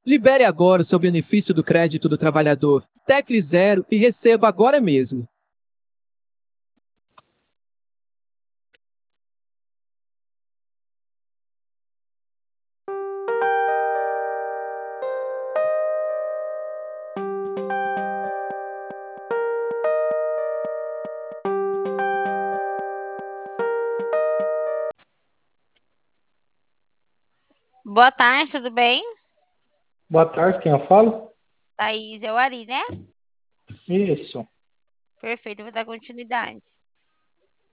Libere agora o seu benefício do crédito do trabalhador. Tecle 0 e receba agora mesmo. Boa tarde, tudo bem? Boa tarde, quem eu falo? Thaís, é o Ari, né? Isso. Perfeito, vou dar continuidade.